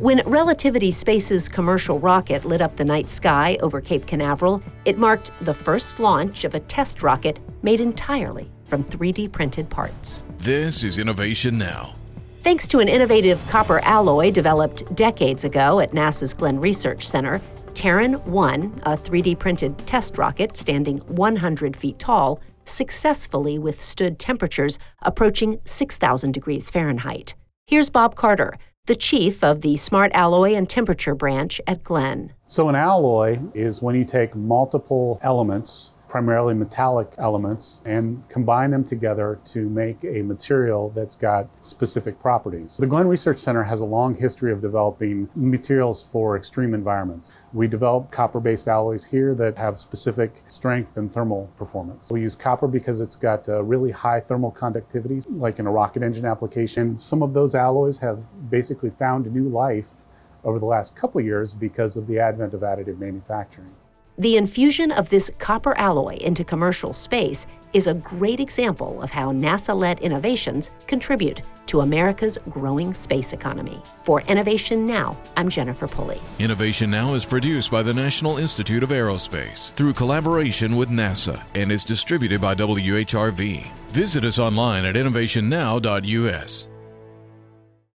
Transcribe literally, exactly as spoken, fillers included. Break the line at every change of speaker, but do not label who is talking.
When Relativity Space's commercial rocket lit up the night sky over Cape Canaveral, it marked the first launch of a test rocket made entirely from three D printed parts.
This is Innovation Now.
Thanks to an innovative copper alloy developed decades ago at NASA's Glenn Research Center, Terran one, a three D printed test rocket standing one hundred feet tall, successfully withstood temperatures approaching six thousand degrees Fahrenheit. Here's Bob Carter, the chief of the Smart Alloy and Temperature branch at Glenn.
So an alloy is when you take multiple elements, primarily metallic elements, and combine them together to make a material that's got specific properties. The Glenn Research Center has a long history of developing materials for extreme environments. We develop copper-based alloys here that have specific strength and thermal performance. We use copper because it's got uh, really high thermal conductivity, like in a rocket engine application. Some of those alloys have basically found new life over the last couple of years because of the advent of additive manufacturing.
The infusion of this copper alloy into commercial space is a great example of how NASA-led innovations contribute to America's growing space economy. For Innovation Now, I'm Jennifer Pulley.
Innovation Now is produced by the National Institute of Aerospace through collaboration with NASA and is distributed by W H R V. Visit us online at innovation now dot U S.